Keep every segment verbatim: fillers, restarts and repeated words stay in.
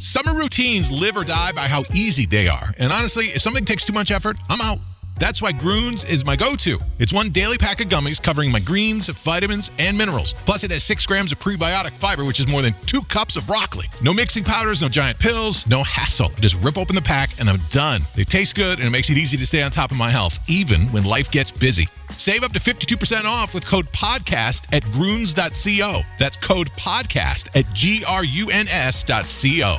Summer routines live or die by how easy they are. And honestly, if something takes too much effort, I'm out. That's why Groones is my go-to. It's one daily pack of gummies covering my greens, vitamins, and minerals. Plus, it has six grams of prebiotic fiber, which is more than two cups of broccoli. No mixing powders, no giant pills, no hassle. Just rip open the pack, and I'm done. They taste good, and it makes it easy to stay on top of my health, even when life gets busy. Save up to fifty-two percent off with code PODCAST at groones dot co. That's code PODCAST at G R U N S dot co.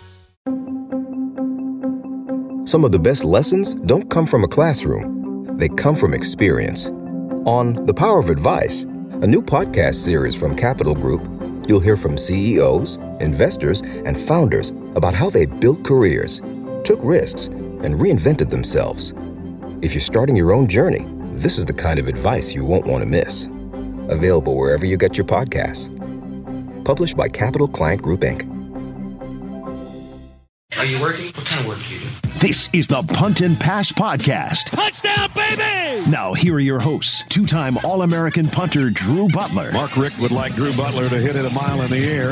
Some of the best lessons don't come from a classroom. They come from experience. On The Power of Advice, a new podcast series from Capital Group, you'll hear from C E Os, investors, and founders about how they built careers, took risks, and reinvented themselves. If you're starting your own journey, this is the kind of advice you won't want to miss. Available wherever you get your podcasts. Published by Capital Client Group, Incorporated. Are you working? What kind of work do you do? This is the Punt and Pass Podcast. Touchdown, baby! Now, here are your hosts, two-time All-American punter Drew Butler. Mark Richt would like Drew Butler to hit it a mile in the air.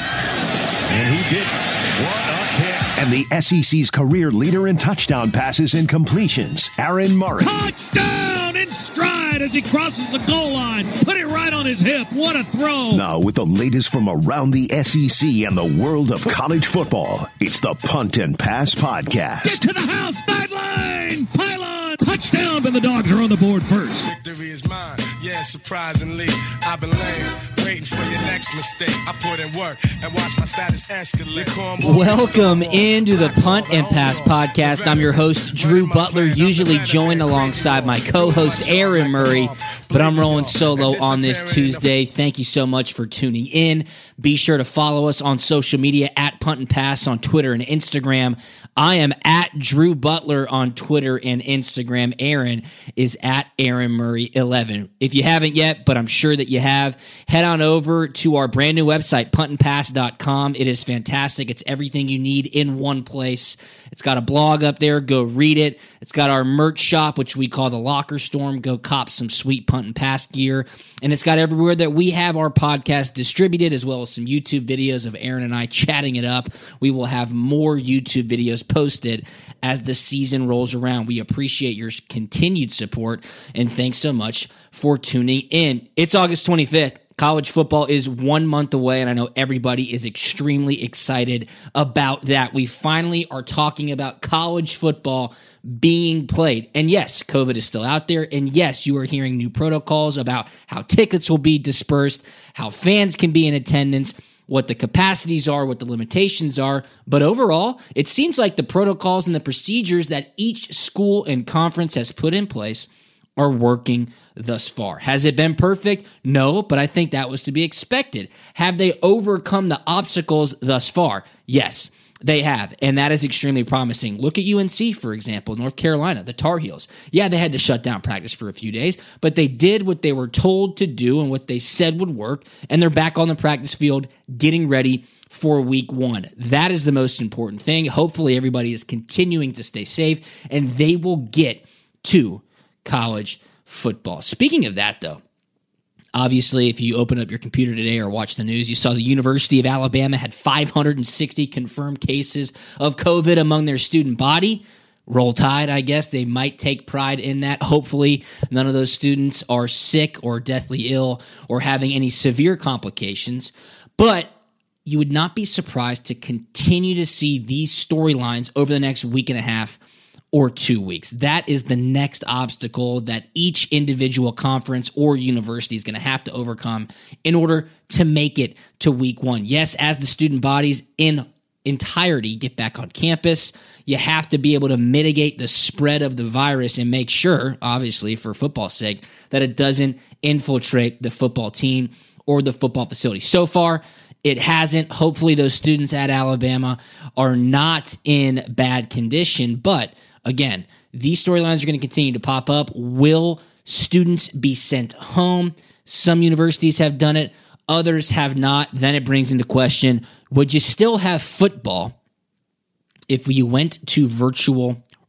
And he did. What a kick. And the S E C's career leader in touchdown passes and completions, Aaron Murray. Touchdown in stride as he crosses the goal line. Put it right on his hip. What a throw. Now, with the latest from around the S E C and the world of college football, it's the Punt and Pass Podcast. Get to the house, sideline, pylon, touchdown, and the Dogs are on the board first. Victory is mine, yeah, surprisingly. I've been lame, waiting for your next mistake. I put in work and watch my status escalate. Welcome into the Punt and Pass Podcast. I'm your host, Drew Butler, usually joined alongside my co-host, Aaron Murray, but I'm rolling solo on this Tuesday. Thank you so much for tuning in. Be sure to follow us on social media at Punt and Pass on Twitter and Instagram. I am at Drew Butler on Twitter and Instagram. Aaron is at Aaron Murray eleven. If you haven't yet, but I'm sure that you have, head on over to our brand new website, punt and pass dot com. It is fantastic. It's everything you need in one place. It's got a blog up there. Go read it. It's got our merch shop, which we call the Locker Storm. Go cop some sweet Punt and Pass gear. And it's got everywhere that we have our podcast distributed, as well as some YouTube videos of Aaron and I chatting it up. We will have more YouTube videos posted as the season rolls around. We appreciate your continued support, and thanks so much for tuning in. It's August twenty-fifth. College football is one month away, and I know everybody is extremely excited about that. We finally are talking about college football being played. And yes, COVID is still out there. And yes, you are hearing new protocols about how tickets will be dispersed, how fans can be in attendance, what the capacities are, what the limitations are. But overall, it seems like the protocols and the procedures that each school and conference has put in place are working thus far. Has it been perfect? No, but I think that was to be expected. Have they overcome the obstacles thus far? Yes, they have, and that is extremely promising. Look at U N C, for example, North Carolina, the Tar Heels. Yeah, they had to shut down practice for a few days, but they did what they were told to do and what they said would work, and they're back on the practice field getting ready for week one. That is the most important thing. Hopefully everybody is continuing to stay safe, and they will get to college football. Speaking of that, though, obviously, if you open up your computer today or watch the news, you saw the University of Alabama had five hundred sixty confirmed cases of COVID among their student body. Roll Tide, I guess. They might take pride in that. Hopefully, none of those students are sick or deathly ill or having any severe complications. But you would not be surprised to continue to see these storylines over the next week and a half or two weeks. That is the next obstacle that each individual conference or university is going to have to overcome in order to make it to week one. Yes, as the student bodies in entirety get back on campus, you have to be able to mitigate the spread of the virus and make sure, obviously, for football's sake, that it doesn't infiltrate the football team or the football facility. So far, it hasn't. Hopefully, those students at Alabama are not in bad condition, but again, these storylines are going to continue to pop up. Will students be sent home? Some universities have done it. Others have not. Then it brings into question, would you still have football if you went to virtual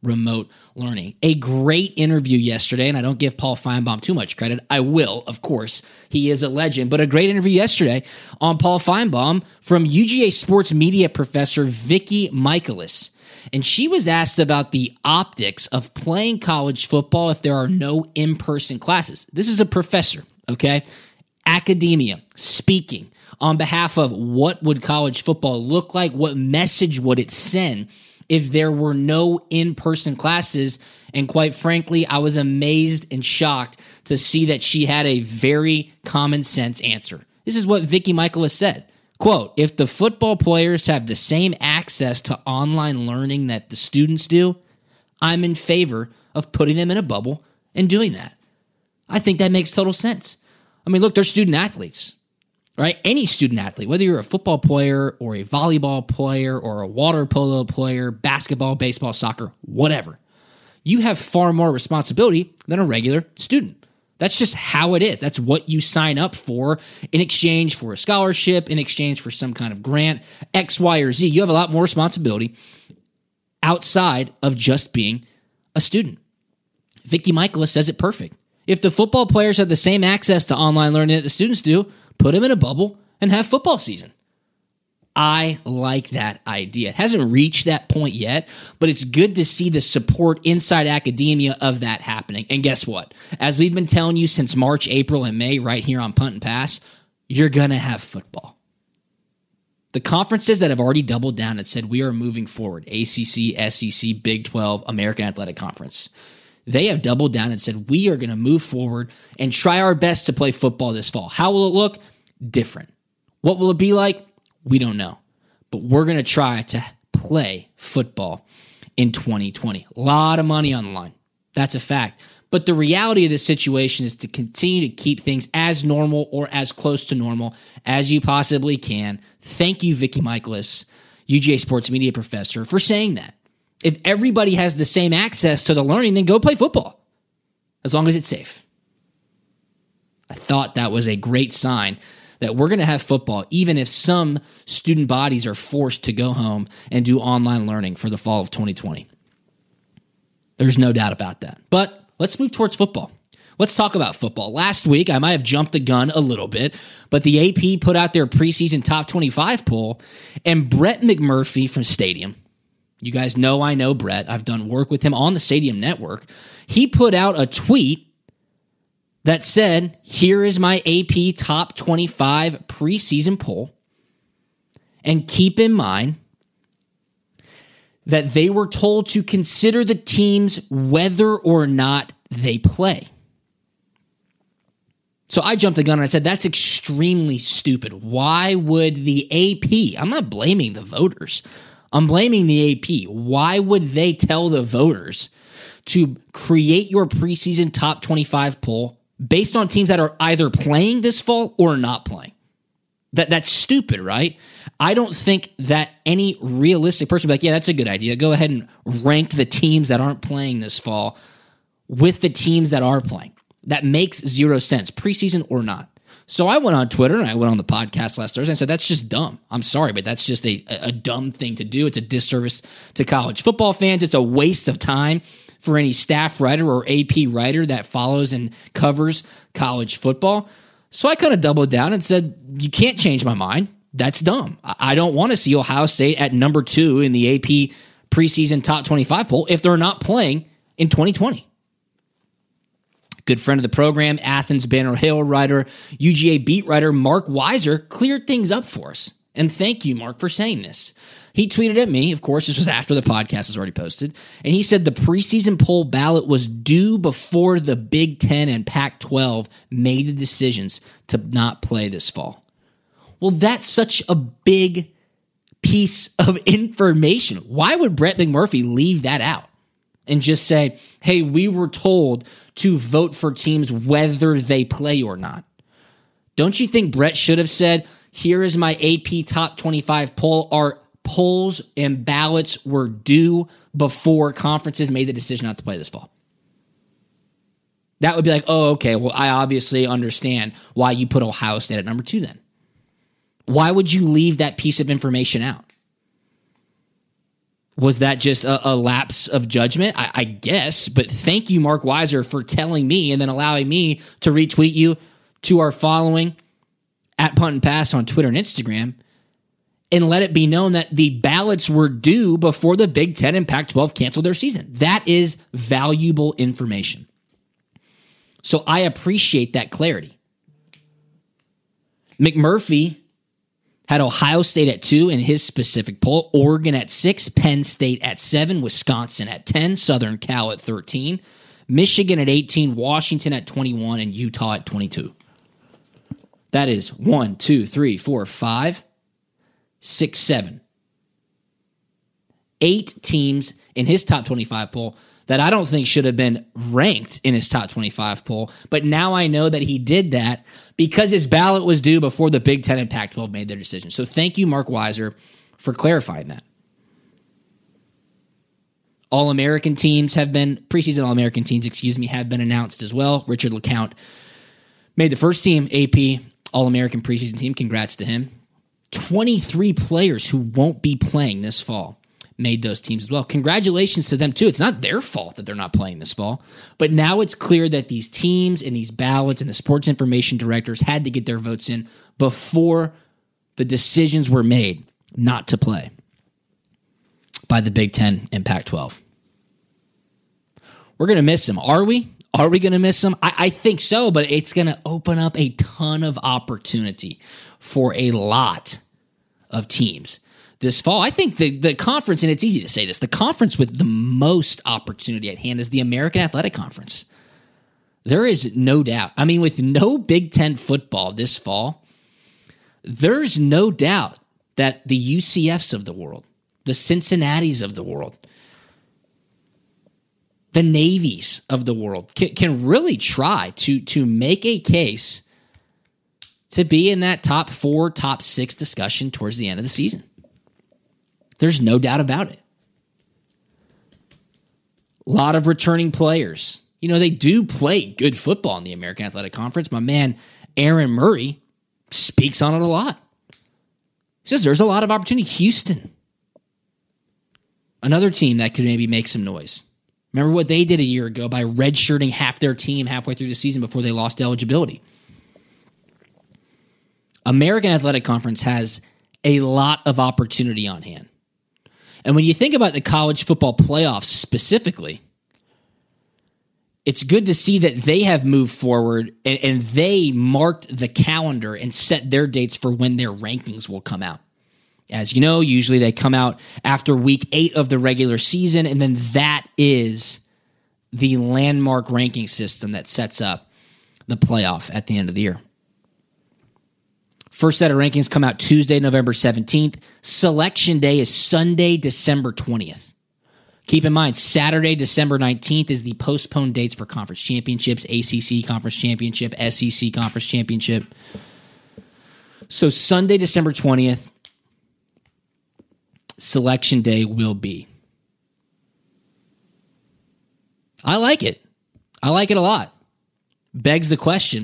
remote learning. A great interview yesterday, and I don't give Paul Feinbaum too much credit. I will, of course. He is a legend, but a great interview yesterday on Paul Feinbaum from U G A sports media professor Vicky Michaelis. And she was asked about the optics of playing college football if there are no in-person classes. This is a professor, okay? Academia, speaking on behalf of what would college football look like, what message would it send if there were no in-person classes. And quite frankly, I was amazed and shocked to see that she had a very common sense answer. This is what Vicky Michaelis said. Quote, if the football players have the same access to online learning that the students do, I'm in favor of putting them in a bubble and doing that. I think that makes total sense. I mean, look, they're student athletes, right? Any student athlete, whether you're a football player or a volleyball player or a water polo player, basketball, baseball, soccer, whatever, you have far more responsibility than a regular student. That's just how it is. That's what you sign up for in exchange for a scholarship, in exchange for some kind of grant, X, Y, or Z. You have a lot more responsibility outside of just being a student. Vicky Michaelis says it perfect. If the football players have the same access to online learning that the students do, put them in a bubble and have football season. I like that idea. It hasn't reached that point yet, but it's good to see the support inside academia of that happening. And guess what? As we've been telling you since March, April, and May right here on Punt and Pass, you're going to have football. The conferences that have already doubled down and said we are moving forward, A C C, S E C, Big twelve, American Athletic Conference, they have doubled down and said we are going to move forward and try our best to play football this fall. How will it look? Different. What will it be like? We don't know, but we're going to try to play football in twenty twenty. A lot of money on the line. That's a fact. But the reality of this situation is to continue to keep things as normal or as close to normal as you possibly can. Thank you, Vicky Michaelis, U G A sports media professor, for saying that. If everybody has the same access to the learning, then go play football, as long as it's safe. I thought that was a great sign that we're going to have football, even if some student bodies are forced to go home and do online learning for the fall of twenty twenty. There's no doubt about that. But let's move towards football. Let's talk about football. Last week, I might have jumped the gun a little bit, but the A P put out their preseason top twenty-five poll, and Brett McMurphy from Stadium, you guys know I know Brett. I've done work with him on the Stadium Network. He put out a tweet that said, here is my A P top twenty-five preseason poll. And keep in mind that they were told to consider the teams whether or not they play. So I jumped the gun and I said, that's extremely stupid. Why would the A P, I'm not blaming the voters, I'm blaming the A P. Why would they tell the voters to create your preseason top twenty-five poll based on teams that are either playing this fall or not playing? That That's stupid, right? I don't think that any realistic person would be like, yeah, that's a good idea. Go ahead and rank the teams that aren't playing this fall with the teams that are playing. That makes zero sense, preseason or not. So I went on Twitter and I went on the podcast last Thursday and said, that's just dumb. I'm sorry, but that's just a, a dumb thing to do. It's a disservice to college football fans. It's a waste of time for any staff writer or A P writer that follows and covers college football. So I kind of doubled down and said, you can't change my mind. That's dumb. I don't want to see Ohio State at number two in the A P preseason top twenty-five poll if they're not playing in twenty twenty. Good friend of the program, Athens Banner Hill writer, U G A beat writer Mark Weiser cleared things up for us. And thank you, Mark, for saying this. He tweeted at me, of course, this was after the podcast was already posted, and he said the preseason poll ballot was due before the Big Ten and Pac twelve made the decisions to not play this fall. Well, that's such a big piece of information. Why would Brett McMurphy leave that out and just say, hey, we were told to vote for teams whether they play or not? Don't you think Brett should have said, here is my A P top twenty-five poll. Our polls and ballots were due before conferences made the decision not to play this fall. That would be like, oh, okay, well, I obviously understand why you put Ohio State at number two then. Why would you leave that piece of information out? Was that just a, a lapse of judgment? I, I guess, but thank you, Mark Weiser, for telling me and then allowing me to retweet you to our following at Punt and Pass on Twitter and Instagram, and let it be known that the ballots were due before the Big Ten and Pac twelve canceled their season. That is valuable information. So I appreciate that clarity. McMurphy had Ohio State at two in his specific poll, Oregon at six, Penn State at seven, Wisconsin at ten, Southern Cal at thirteen, Michigan at eighteen, Washington at twenty-one, and Utah at twenty-two. That is one, two, three, four, five, six, seven. Eight teams in his top twenty-five poll that I don't think should have been ranked in his top twenty-five poll, but now I know that he did that because his ballot was due before the Big Ten and Pac twelve made their decision. So thank you, Mark Weiser, for clarifying that. All-American teams have been, preseason All-American teams, excuse me, have been announced as well. Richard LeCount made the first team A P All-American preseason team. Congrats to him. twenty-three players who won't be playing this fall made those teams as well. Congratulations to them, too. It's not their fault that they're not playing this fall, but now it's clear that these teams and these ballots and the sports information directors had to get their votes in before the decisions were made not to play by the Big Ten and Pac twelve. We're going to miss them. Are we? Are we going to miss them? I, I think so, but it's going to open up a ton of opportunity for a lot of teams this fall. I think the, the conference, and it's easy to say this, the conference with the most opportunity at hand is the American Athletic Conference. There is no doubt. I mean, with no Big Ten football this fall, there's no doubt that the U C Fs of the world, the Cincinnatis of the world, the Navies of the world can, can really try to, to make a case to be in that top four, top six discussion towards the end of the season. There's no doubt about it. A lot of returning players. You know, they do play good football in the American Athletic Conference. My man, Aaron Murray, speaks on it a lot. He says there's a lot of opportunity. Houston, another team that could maybe make some noise. Remember what they did a year ago by redshirting half their team halfway through the season before they lost eligibility. American Athletic Conference has a lot of opportunity on hand. And when you think about the college football playoffs specifically, it's good to see that they have moved forward and, and they marked the calendar and set their dates for when their rankings will come out. As you know, usually they come out after week eight of the regular season, and then that is the landmark ranking system that sets up the playoff at the end of the year. First set of rankings come out Tuesday, November seventeenth. Selection Day is Sunday, December twentieth. Keep in mind, Saturday, December nineteenth is the postponed dates for conference championships, A C C conference championship, S E C conference championship. So Sunday, December twentieth, Selection Day will be. I like it. I like it a lot. Begs the question,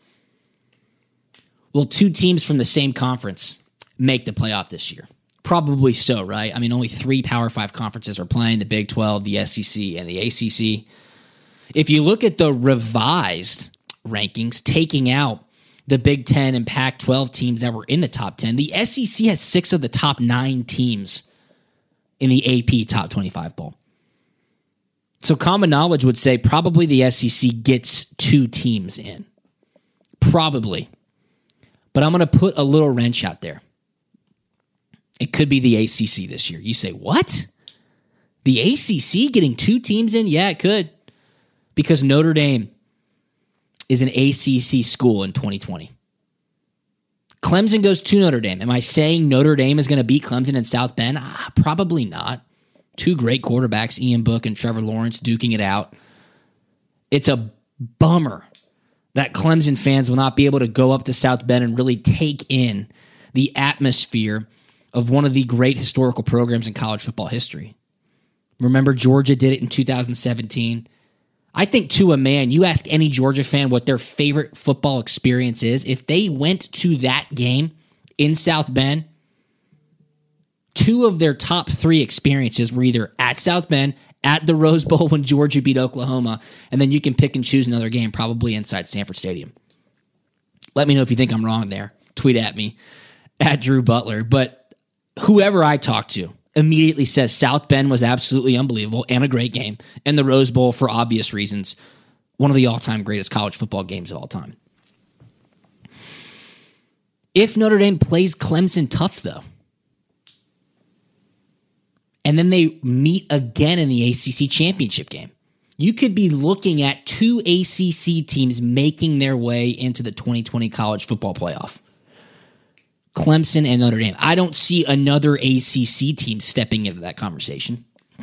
will two teams from the same conference make the playoff this year? Probably so, right? I mean, only three Power Five conferences are playing, the Big twelve, the S E C, and the A C C. If you look at the revised rankings, taking out the Big Ten and Pac twelve teams that were in the top ten, the S E C has six of the top nine teams in the A P Top twenty-five poll. So common knowledge would say probably the S E C gets two teams in. Probably. But I'm going to put a little wrench out there. It could be the A C C this year. You say, what? The A C C getting two teams in? Yeah, it could. Because Notre Dame is an A C C school in twenty twenty. Clemson goes to Notre Dame. Am I saying Notre Dame is going to beat Clemson in South Bend? Ah, probably not. Two great quarterbacks, Ian Book and Trevor Lawrence, duking it out. It's a bummer that Clemson fans will not be able to go up to South Bend and really take in the atmosphere of one of the great historical programs in college football history. Remember, Georgia did it in two thousand seventeen. I think to a man, you ask any Georgia fan what their favorite football experience is, if they went to that game in South Bend two of their top three experiences were either at South Bend, at the Rose Bowl when Georgia beat Oklahoma, and then you can pick and choose another game probably inside Sanford Stadium. Let me know if you think I'm wrong there. Tweet at me, at Drew Butler. But whoever I talk to immediately says South Bend was absolutely unbelievable and a great game, and the Rose Bowl, for obvious reasons, one of the all-time greatest college football games of all time. If Notre Dame plays Clemson tough, though, and then they meet again in the A C C championship game, you could be looking at two A C C teams making their way into the twenty twenty college football playoff. Clemson and Notre Dame. I don't see another A C C team stepping into that conversation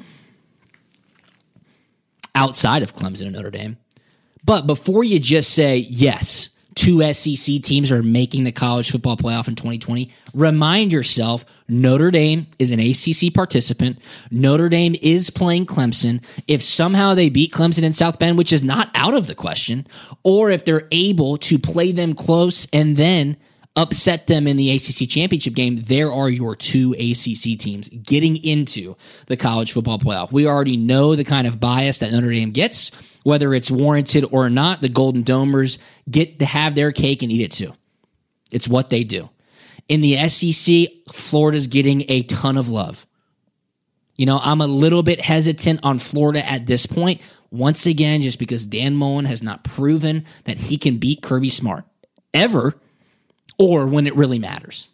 outside of Clemson and Notre Dame. But before you just say, yes, two S E C teams are making the college football playoff in twenty twenty, remind yourself Notre Dame is an A C C participant. Notre Dame is playing Clemson. If somehow they beat Clemson in South Bend, which is not out of the question, or if they're able to play them close and then upset them in the A C C championship game, there are your two A C C teams getting into the college football playoff. We already know the kind of bias that Notre Dame gets. Whether it's warranted or not, the Golden Domers get to have their cake and eat it too. It's what they do. In the S E C, Florida's getting a ton of love. You know, I'm a little bit hesitant on Florida at this point, once again, just because Dan Mullen has not proven that he can beat Kirby Smart ever, or when it really matters.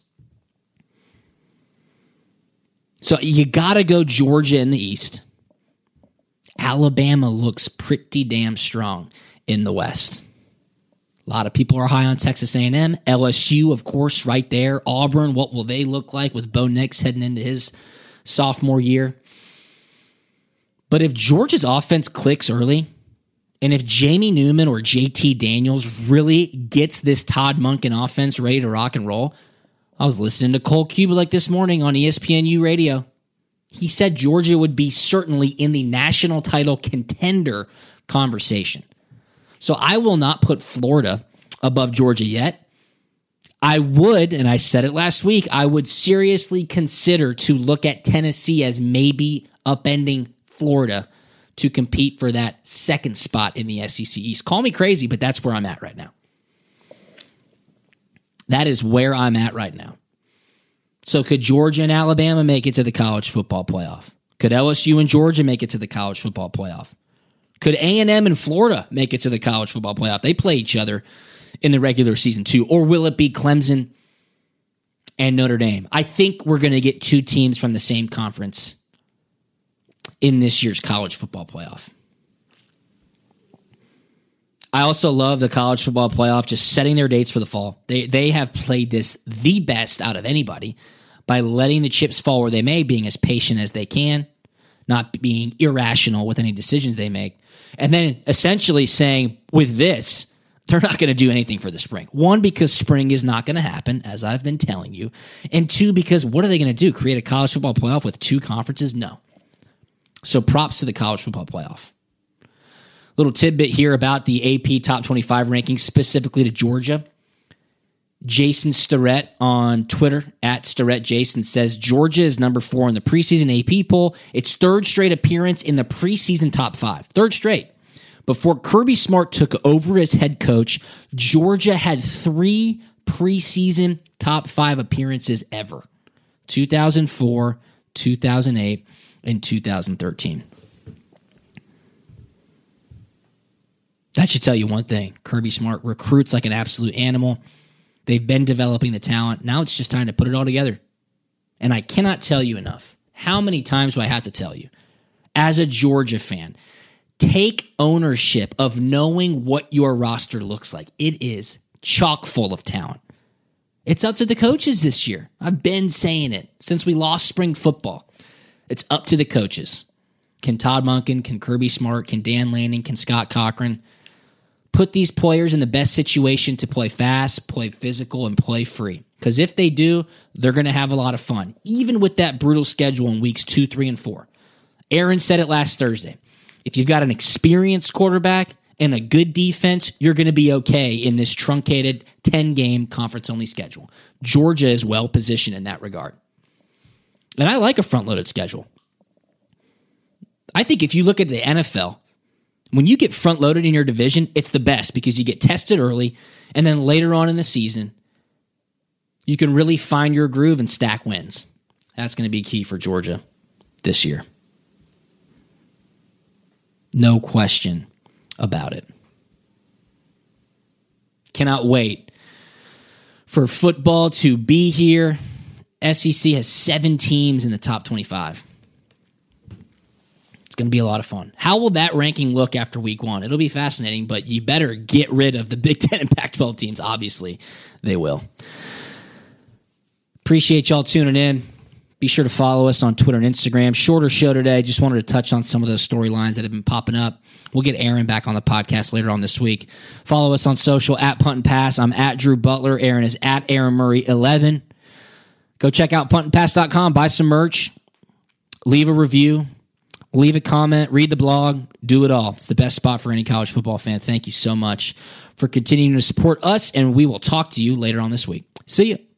So you got to go Georgia in the East. Alabama looks pretty damn strong in the West. A lot of people are high on Texas A and M. L S U, of course, right there. Auburn, what will they look like with Bo Nix heading into his sophomore year? But if Georgia's offense clicks early, and if Jamie Newman or J T Daniels really gets this Todd Monken offense ready to rock and roll, I was listening to Cole Kubelik this morning on E S P N U radio. He said Georgia would be certainly in the national title contender conversation. So I will not put Florida above Georgia yet. I would, and I said it last week, I would seriously consider to look at Tennessee as maybe upending Florida to compete for that second spot in the S E C East. Call me crazy, but that's where I'm at right now. That is where I'm at right now. So could Georgia and Alabama make it to the college football playoff? Could L S U and Georgia make it to the college football playoff? Could A and M and Florida make it to the college football playoff? They play each other in the regular season too. Or will it be Clemson and Notre Dame? I think we're going to get two teams from the same conference in this year's college football playoff. I also love the college football playoff just setting their dates for the fall. They they have played this the best out of anybody by letting the chips fall where they may, being as patient as they can, not being irrational with any decisions they make, and then essentially saying with this, they're not going to do anything for the spring. One, because spring is not going to happen, as I've been telling you, and two, because what are they going to do? Create a college football playoff with two conferences? No. So props to the college football playoff. Little tidbit here about the A P Top twenty-five rankings, specifically to Georgia. Jason Starrett on Twitter, at Starrett Jason, says Georgia is number four in the preseason A P poll. Its third straight appearance in the preseason top five. Third straight. Before Kirby Smart took over as head coach, Georgia had three preseason top five appearances ever. two thousand four, two thousand eight, and two thousand thirteen. That should tell you one thing. Kirby Smart recruits like an absolute animal. They've been developing the talent. Now it's just time to put it all together. And I cannot tell you enough. How many times do I have to tell you? As a Georgia fan, take ownership of knowing what your roster looks like. It is chock full of talent. It's up to the coaches this year. I've been saying it since we lost spring football. It's up to the coaches. Can Todd Monken, can Kirby Smart, can Dan Lanning, can Scott Cochran put these players in the best situation to play fast, play physical, and play free? Because if they do, they're going to have a lot of fun, even with that brutal schedule in weeks two, three, and four. Aaron said it last Thursday. If you've got an experienced quarterback and a good defense, you're going to be okay in this truncated ten-game conference-only schedule. Georgia is well-positioned in that regard. And I like a front-loaded schedule. I think if you look at the N F L, when you get front-loaded in your division, it's the best because you get tested early, and then later on in the season, you can really find your groove and stack wins. That's going to be key for Georgia this year. No question about it. Cannot wait for football to be here. S E C has seven teams in the top twenty-five. It's going to be a lot of fun. How will that ranking look after week one? It'll be fascinating, but you better get rid of the Big Ten and Pac twelve teams. Obviously, they will. Appreciate y'all tuning in. Be sure to follow us on Twitter and Instagram. Shorter show today. Just wanted to touch on some of those storylines that have been popping up. We'll get Aaron back on the podcast later on this week. Follow us on social at Punt and Pass. I'm at Drew Butler. Aaron is at Aaron Murray eleven. Go check out punt and pass dot com. Buy some merch. Leave a review. Leave a comment. Read the blog. Do it all. It's the best spot for any college football fan. Thank you so much for continuing to support us, and we will talk to you later on this week. See you.